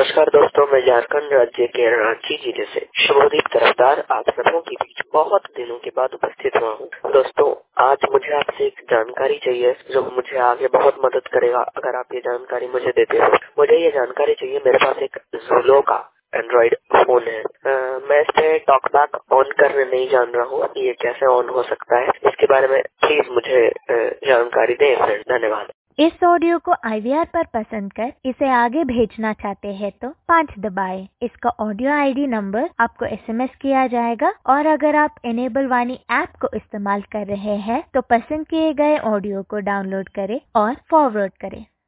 नमस्कार दोस्तों, मैं झारखंड राज्य के रांची जिले से शुभदीप तरफदार आप सबों के बीच बहुत दिनों के बाद उपस्थित हुआ हूँ। दोस्तों, आज मुझे आपसे एक जानकारी चाहिए जो मुझे आगे बहुत मदद करेगा अगर आप ये जानकारी मुझे देते हो। मुझे ये जानकारी चाहिए। मेरे पास एक ज़ोलो का एंड्रॉइड फोन है। मैं इस पे टॉकबैक ऑन करने नहीं जान रहा हूँ। ये कैसे ऑन हो सकता है, इसके बारे में प्लीज मुझे जानकारी दें फ्रेंड। धन्यवाद। इस ऑडियो को IVR पर पसंद कर इसे आगे भेजना चाहते हैं तो 5 दबाएं। इसका ऑडियो ID नंबर आपको SMS किया जाएगा और अगर आप इनेबल वाणी ऐप को इस्तेमाल कर रहे हैं तो पसंद किए गए ऑडियो को डाउनलोड करें और फॉरवर्ड करें।